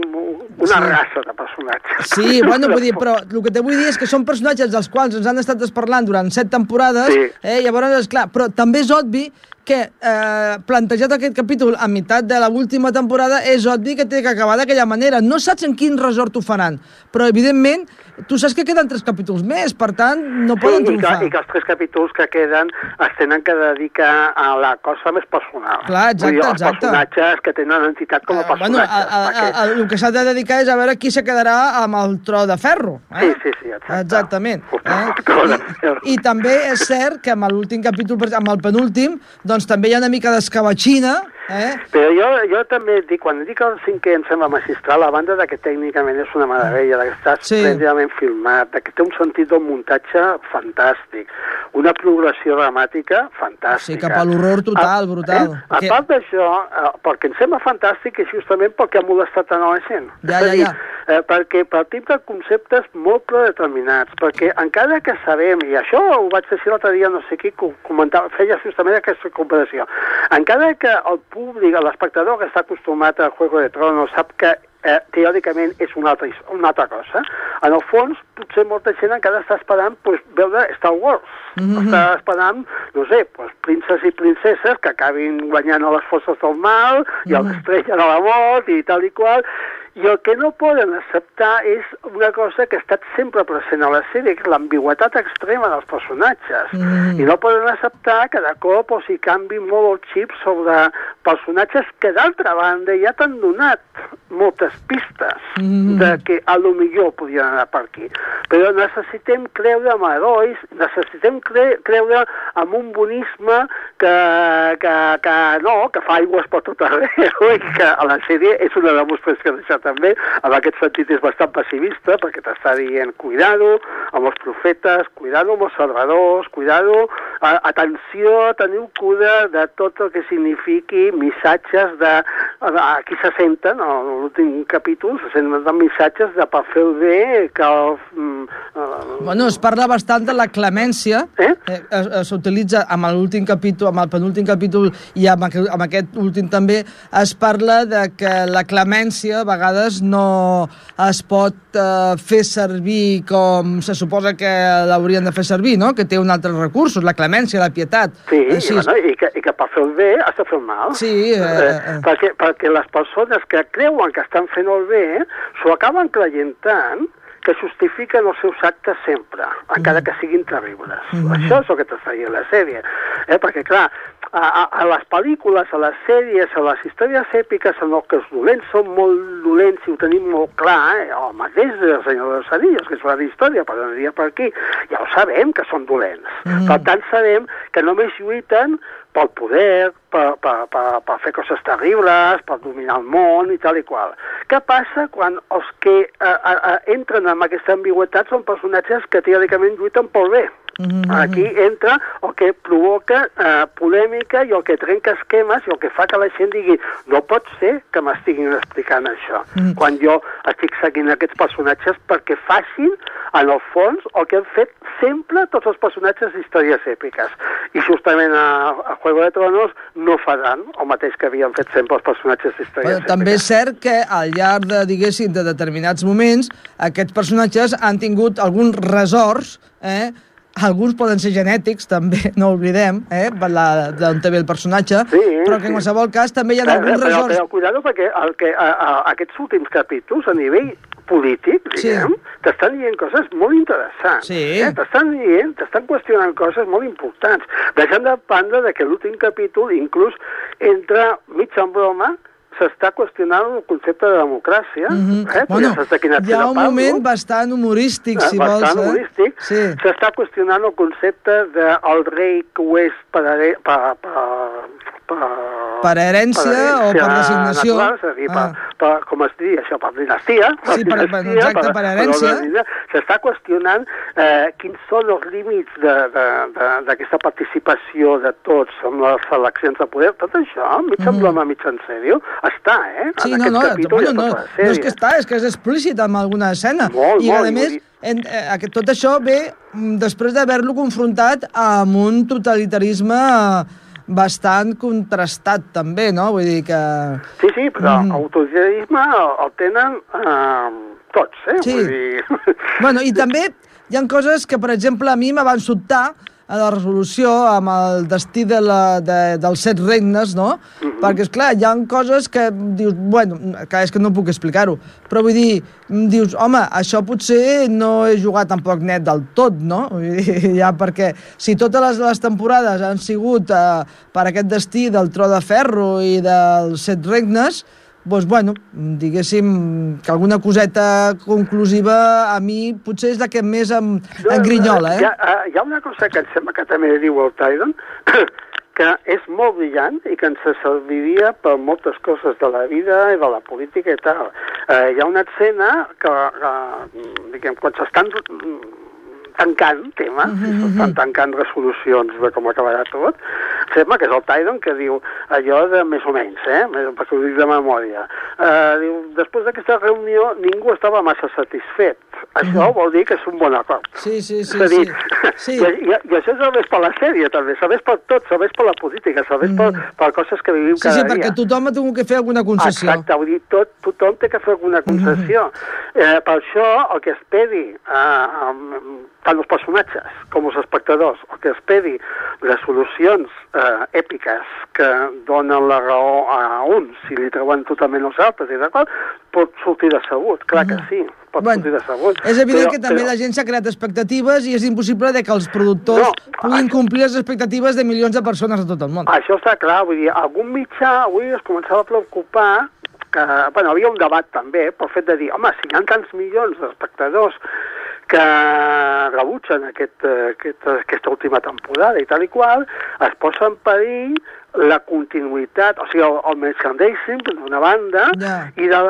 una raça de personatges. Sí, bueno, vull dir, però el que te vull dir és que són personatges dels quals ens han estat parlant durant 7 temporades, llavors, esclar, però també és obvi que plantejat aquest capítol a meitat de l'última temporada és obvi que té que acabar d'aquella manera. No saps en quin resort ho faran, però evidentment tu saps que queden 3 capítols més, per tant no poden triomfar. I que els 3 capítols que queden es tenen que dedicar a la cosa més personal. Clar, exacte. Els personatges que tenen entitat com a personatges. El que s'ha de dedicar és a veure qui se quedarà amb el tro de ferro. Sí, exactament. I també és cert que amb l'últim capítol, amb el penúltim, doncs també hi ha una mica d'escabatxina. Però jo també dic, quan dic el 5è em sembla magistral, a banda que tècnicament és una meravella, que està esplèndidament filmat, que té un sentit del muntatge fantàstic, una progressió dramàtica fantàstica. Sí, cap a l'horror total, brutal. A part d'això, perquè em sembla fantàstic és justament perquè ha molestat tant a la gent. Perquè partim de conceptes molt predeterminats, perquè encara que sabem, i això ho vaig dir l'altre dia, no sé qui comentava, feia justament aquesta comparació, encara que el públic, l'espectador que està acostumat a Juego de Tronos sap que teòricament és una altra cosa, en el fons potser molta gent encara està esperant veure Star Wars, està esperant, no sé, princes i princeses que acabin guanyant a les forces del mal i a l'estrella de la mort i tal i qual. I el que no poden acceptar és una cosa que ha estat sempre present a la sèrie, que és l'ambigüitat extrema dels personatges. I no poden acceptar que de cop s'hi canvi molt el xip sobre personatges que d'altra banda ja t'han donat moltes pistes de que a lo millor podien anar per aquí. Però necessitem creure en herois, necessitem creure en un bonisme que fa aigües per tot arreu i que a la sèrie és una demostració d'això també. En aquest sentit és bastant pessimista perquè t'està dient cuidado amb els profetes, cuidado amb els salvadors, cuidado, atenció, teniu cura de tot el que signifiqui missatges de... Aquí se senten, a l'últim capítol, se senten missatges de per fer el bé que... Bueno, es parla bastant de la clemència, s'utilitza amb l'últim capítol, amb el penúltim capítol i amb aquest últim també, es parla de que la clemència a vegades no es pot fer servir com se suposa que l'haurien de fer servir, no? Que té un altre recursos, la clemència, la pietat. Sí, i que per fer el bé has de fer el mal. Sí. Perquè les persones que creuen que estan fent el bé s'ho acaben creient tant que justifiquen els seus actes sempre, encara que siguin terribles. Això és el que t'està dient la sèrie. Perquè, clar, a les pel·lícules, a les sèries, a les històries èpiques en què els dolents són molt dolents i ho tenim molt clar, el mateix del Senyor dels Anillos, que és una història, però aniria per aquí, ja ho sabem que són dolents. Per tant, sabem que només lluiten pel poder, per fer coses terribles, per dominar el món i tal i qual. Què passa quan els que entren en aquesta ambigüitat són personatges que teòricament lluiten pel bé? Aquí entra el que provoca polèmica i el que trenca esquemes i el que fa que la gent digui no pot ser que m'estiguin explicant això quan jo estic seguint aquests personatges perquè facin, en el fons, el que han fet sempre tots els personatges d'històries èpiques. I justament a Juego de Tronos no faran el mateix que havien fet sempre els personatges d'històries èpiques. També és cert que al llarg de, diguéssim, de determinats moments, aquests personatges han tingut alguns ressorts, alguns poden ser genètics, també, no oblidem, d'on té ve el personatge, però que en qualsevol cas també hi ha alguns ressorts... Però cuidado, perquè aquests últims capítols, a nivell polític, diguem, t'estan dient coses molt interessants. T'estan qüestionant coses molt importants. Deixant de banda que l'últim capítol inclús entra mig en broma, s'està qüestionant el concepte de democràcia. Hi ha un moment bastant humorístic, si vols. Bastant humorístic. S'està qüestionant el concepte del rei que ho és per herència o per designació. Natural, és a dir, com es diria això, per dinastia. Exacte, per herència. S'està qüestionant quins són els límits d'aquesta participació de tots en les eleccions de poder. Tot això, mig en broma, mig en sèrio, està, Sí, no és que està, és que és explícit en alguna escena. I, a més, tot això ve després d'haver-lo confrontat amb un totalitarisme bastant contrastat, també, no? Vull dir que... Sí, però l'autoritarisme el tenen tots, Sí. Vull dir... Bueno, i també hi ha coses que, per exemple, a mi me van sobtar a la resolució amb el destí dels 7 regnes, no? Perquè, esclar, hi ha coses que dius, bueno, que és que no puc explicar-ho, però vull dir, dius, home, això potser no he jugat tampoc net del tot, no? Vull dir, ja perquè si totes les temporades han sigut per aquest destí del Tro de Ferro i dels 7 regnes, doncs, bueno, diguéssim que alguna coseta conclusiva a mi potser és la que més em grinyola, Hi ha una cosa que em sembla que també diu el Tyrion, que és molt brillant i que ens serviria per moltes coses de la vida i de la política i tal. Hi ha una escena que, diguem, quan s'estan tancant temes, s'estan tancant resolucions de com acabarà tot, sembla que és el Tyrion que diu allò de més o menys, perquè ho dic de memòria. Diu, després d'aquesta reunió ningú estava massa satisfet. Això vol dir que és un bon acord. Sí. És a dir, i això serveix per la sèrie, també. Serveix per tot, serveix per la política, serveix per coses que vivim cada dia. Sí, perquè tothom ha tingut que fer alguna concessió. Exacte, vull dir, tothom té que fer alguna concessió. Per això, el que esperi tant els personatges com els espectadors, el que esperi les solucions èpiques que donen la raó a uns si li treuen totalment els altres i d'acord, pot sortir decebut, clar que sí, pot sortir decebut. És evident que també la gent s'ha creat expectatives i és impossible que els productors puguin complir les expectatives de milions de persones a tot el món. Això està clar, vull dir, algun mitjà avui es començava a preocupar que, bueno, havia un debat també pel fet de dir, home, si hi ha tants milions d'espectadors que rebutgen aquesta última temporada i tal i qual, es posa en perill la continuïtat, o sigui, el merchandising d'una banda, i de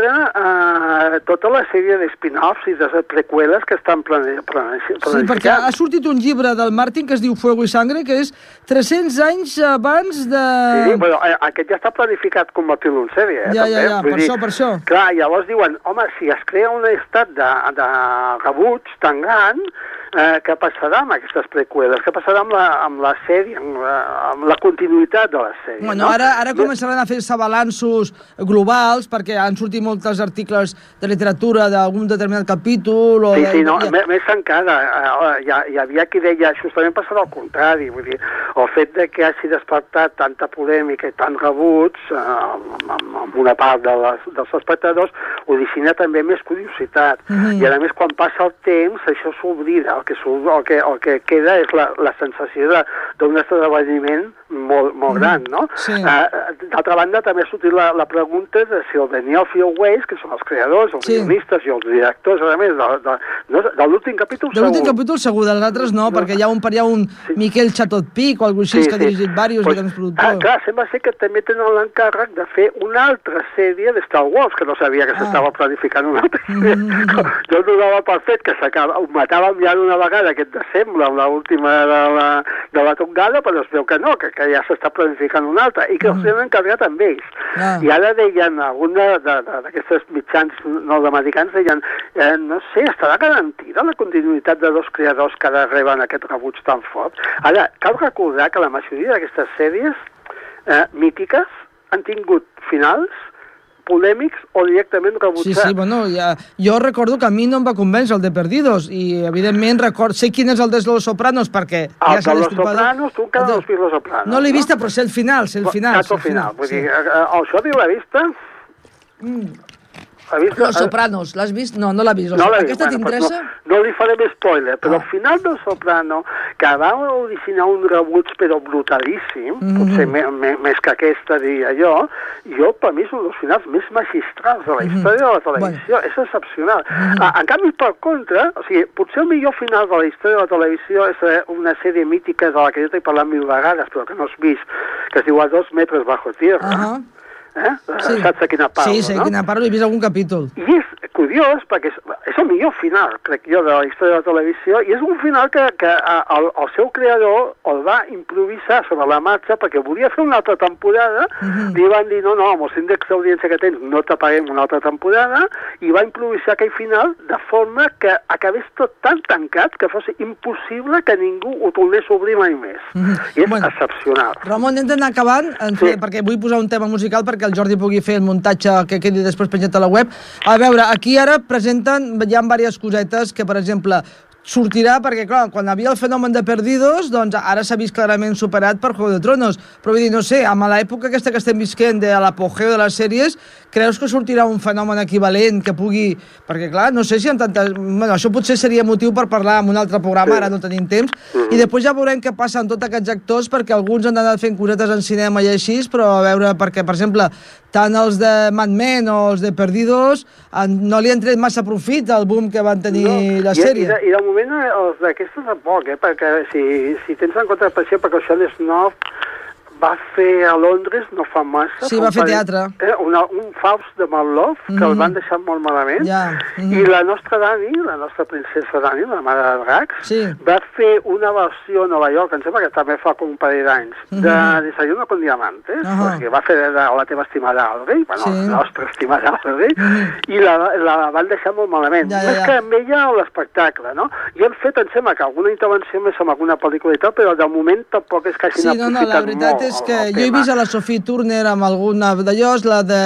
l'altra tota la sèrie de spin-offs i de preqüeles que estan planificant. Sí, perquè ha sortit un llibre del Martin que es diu Fuego y Sangre, que és 300 anys abans de... Sí, però aquest ja està planificat convertir-lo en sèrie, Ja, per això. Clar, llavors diuen, home, si es crea un estat de rebuig tan gran, què passarà amb aquestes preqüeles? Què passarà amb la sèrie, amb la continuïtat de la sèrie? Bueno, ara començaran a fer-se balanços globals, perquè han sortit molts articles de literatura d'algun determinat capítol... Sí, més encara. Hi havia qui deia, justament passarà al contrari, vull dir, el fet de que hagi despertat tanta polèmica i tant rebuig amb una part dels espectadors, origina també més curiositat. I a més, quan passa el temps, això s'oblida. El que queda és la sensació d'un esdeveniment molt gran, no? Sí. D'altra banda, també ha sortit la pregunta de si el Daniel Fieldways, que són els creadors, els guionistes i els directors, a més, de l'últim capítol segur. De l'últim capítol segur, dels altres no, perquè hi ha un Miquel Chatotpic o alguna cosa així que ha dirigit diversos grans productors. Clar, sembla ser que també tenen l'encàrrec de fer una altra sèrie de Star Wars, que no sabia que s'estava planificant una altra sèrie. Jo donava per fet que ho matàvem ja d'una vegada aquest desembre, amb l'última de la tongada, però es veu que no, que ja s'està planificant una altra, i que els han encarregat amb ells. I ara deien, alguna d'aquestes mitjans nord-americans deien, no sé, estarà garantida la continuïtat de dos creadors que ara reben aquest rebuig tan fort? Ara, cal recordar que la majoria d'aquestes sèries mítiques han tingut finals polèmics o directament rebutjats. Sí, bueno, jo recordo que a mi no em va convèncer el de Perdidos, i evidentment sé quin és el de Los Sopranos, perquè ja s'ha destripat. Los Sopranos, tu encara no has vist Los Sopranos. No l'he vista, però sé el final, Saps el final, vull dir, això diu l'ha vista? Los Sopranos, l'has vist? No l'ha vist. Aquesta t'interessa? No li farem spoiler, però al final del Soprano, que va originar un rebuig però brutalíssim, potser més que aquesta, diria jo, per mi és un dels finals més magistrals de la història de la televisió. És excepcional. En canvi, per contra, o sigui, potser el millor final de la història de la televisió és una sèrie mítica de la que jo t'he parlat 1000 vegades, però que no has vist, que es diu A 2 metres bajo tierra. Saps de quina parlo, no? Sí, sé quina parlo, he vist algun capítol. I és curiós, perquè és el millor final, crec jo, de la història de la televisió, i és un final que el seu creador el va improvisar sobre la marxa, perquè volia fer una altra temporada, li van dir, no, amb els índexs d'audiència que tens no t'apaguem una altra temporada, i va improvisar aquell final de forma que acabés tot tan tancat que fos impossible que ningú ho tornés a obrir mai més. I és excepcional. Ramon, hem d'anar acabant, perquè vull posar un tema musical perquè el Jordi pugui fer el muntatge que quedi després penjat a la web. A veure, aquí ara presenten, hi ha diverses cosetes que, per exemple, sortirà, perquè clar, quan havia el fenomen de Perdidos, doncs ara s'ha vist clarament superat per Juego de Tronos, però vull dir, no sé, amb l'època aquesta que estem visquent de l'apogeu de les sèries, creus que sortirà un fenomen equivalent que pugui... Perquè clar, no sé si en tantes... Bueno, això potser seria motiu per parlar en un altre programa, ara no tenim temps, i després ja veurem què passa amb tots aquests actors, perquè alguns han anat fent cosetes en cinema i així, però a veure, perquè, per exemple, tant els de Mad Men o els de Perdidos no li han tret massa profit al boom que van tenir la sèrie. I de moment els d'aquestes tampoc, perquè si tens en compte, per exemple, que el Sean Snow va fer a Londres no fa massa. Sí, va fer teatre. Un Faust de Marlowe, que el van deixar molt malament. I la nostra Dani, la nostra princesa Dani, la mare de dracs, va fer una versió a Nova York, em sembla que també fa com un parell d'anys, de Desayuno con Diamantes, que va fer la teva estimada al rei, bueno, la nostra estimada al rei, i la van deixar molt malament. Més que amb ella l'espectacle, no? I han fet, em sembla, que alguna intervenció més amb alguna pel·lícula i tal, però de moment tampoc és que hagin aprofitat molt. És que jo he vist a la Sophie Turner amb alguna d'allòs,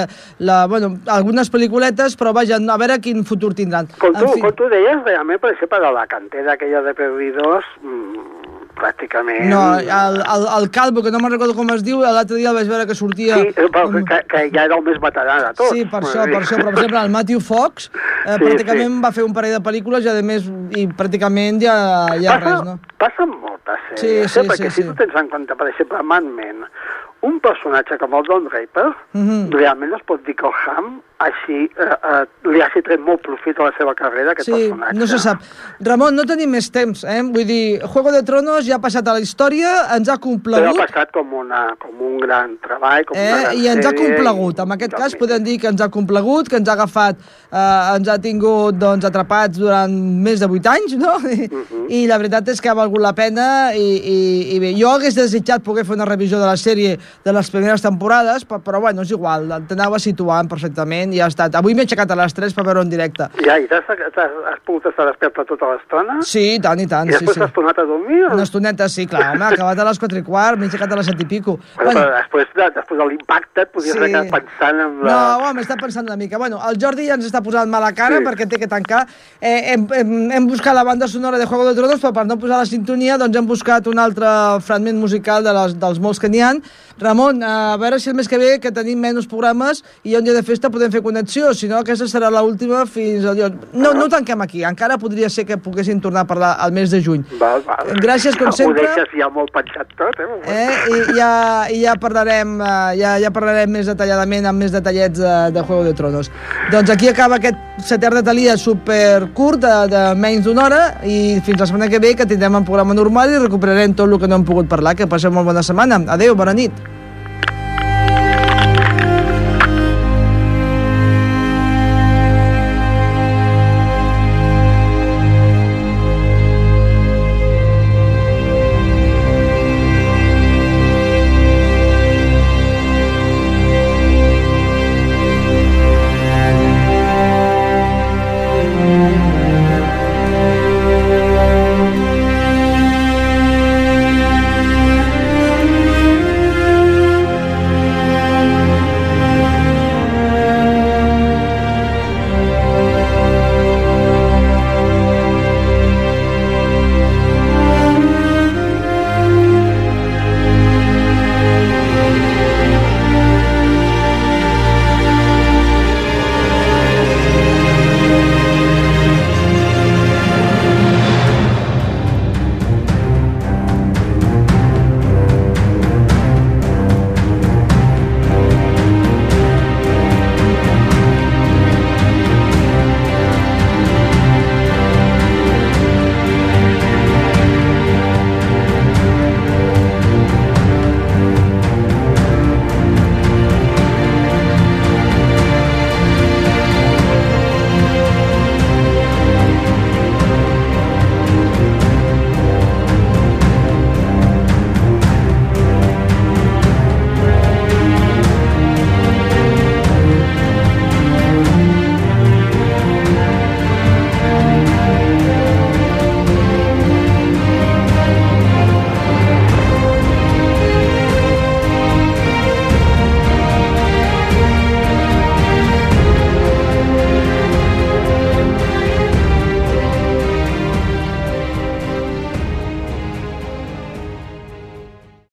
algunes pel·lículetes, però vaja, a veure quin futur tindran. Com tu deies, realment, per exemple, de la cantera aquella de Perdidos, pràcticament... No, el Calvo, que no me'n recordo com es diu, l'altre dia el vaig veure que sortia... Sí, però que ja era el més veterà de tots. Sí, per això, però per exemple, el Matthew Fox pràcticament va fer un parell de pel·lícules i a més, pràcticament ja res, no? Passen moltes sèries, perquè si tu tens en compte, per exemple, Mad Men, un un personatge com el Don Draper, realment es pot dir que el Ham així li hagi tret molt profit a la seva carrera, aquest personatge. No se sap. Ramon, no tenim més temps, Vull dir, Juego de Tronos ja ha passat a la història, ens ha complagut. Però ha passat com un gran treball, com una gran i ens ha complagut. En aquest cas podem dir que ens ha complagut, que ens ha agafat, ens ha tingut atrapats durant més de 8 anys, no? I la veritat és que ha valgut la pena i bé, jo hagués desitjat poder fer una revisió de la sèrie de les primeres temporades, però bueno, és igual, t'anava situant perfectament i ja ha estat. Avui m'he aixecat a les 3 per veure en directe. Ja, i has pogut estar despierta tota l'estona? Sí, i tant. I després t'has tornat a dormir? Una estoneta, sí, clar, home, acabat a les 4:15, m'he aixecat a les 7 i pico. Però després de l'impacte et podies haver quedat pensant en la... No, home, està pensant una mica. Bueno, el Jordi ja ens està posant mala cara perquè té que tancar. Hem buscat la banda sonora de Juego de Tronos, però per no posar la sintonia doncs hem buscat un altre fragment musical dels molts que n'hi ha. Ramon, a veure si el mes que ve, que tenim menys programes i hi ha un dia de festa, podem fer connexió, si no aquesta serà l'última fins al dia... No tanquem aquí, encara podria ser que poguessin tornar a parlar al mes de juny. Val. Gràcies, com sempre. Ho deixes ja molt pensat tot, I ja parlarem més detalladament, amb més detallets de Juego de Tronos. Doncs aquí acaba aquest setè de Thalia supercurt de menys d'una hora i fins la setmana que ve, que tindrem un programa normal i recuperarem tot el que no hem pogut parlar. Que passem molt bona setmana. Adéu, bona nit.